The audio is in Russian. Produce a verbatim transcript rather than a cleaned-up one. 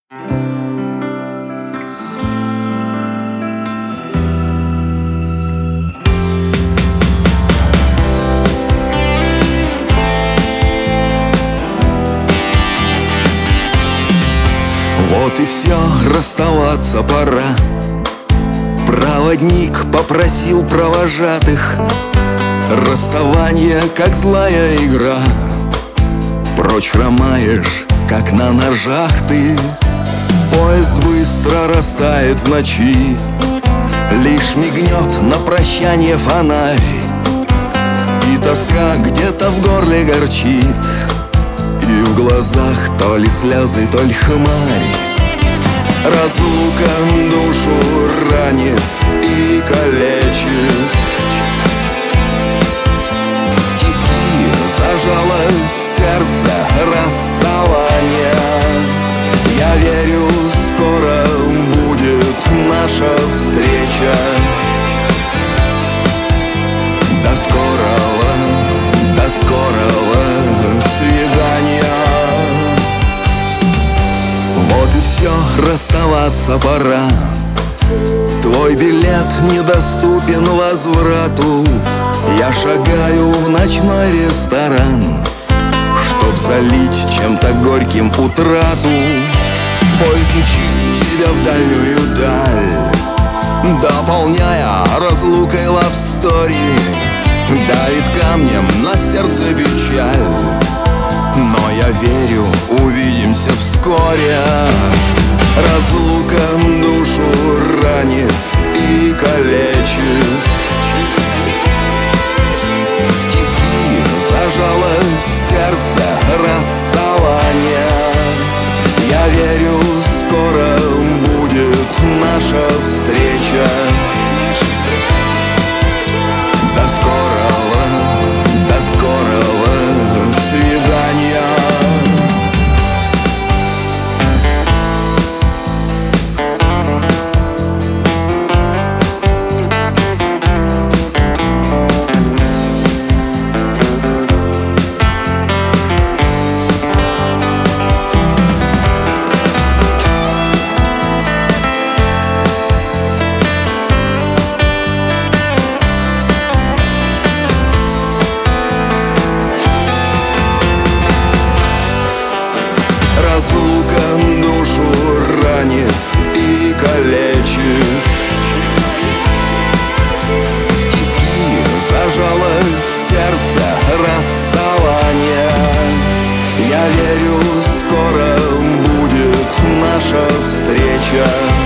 Вот и все, расставаться пора. Проводник попросил провожатых. Расставание, как злая игра. Прочь хромаешь, как на ножах ты. Поезд быстро растает в ночи. Лишь мигнет на прощание фонарь. И тоска где-то в горле горчит. И в глазах то ли слезы, то ли хмарь. Разлука душу ранит и калечит. В тиски зажалось сердце расставания. Я верю, скоро будет наша встреча. До скорого, до скорого свидания. Вот и все, расставаться пора. Твой билет недоступен возврату. Я шагаю в ночной ресторан, чтоб залить чем-то горьким утрату. Поезд мчит тебя в дальнюю даль, дополняя разлукой лавстори. Давит камнем на сердце печаль, но я верю, увидимся вскоре. Разлука душу ранит и калечит. В тиски зажалось сердце расставания. Я верю, скоро будет наша встреча. До скорого, до скорого свидания. Разлука душу ранит и калечит. В тиски зажалось сердце расставания. Я верю, скоро будет наша встреча.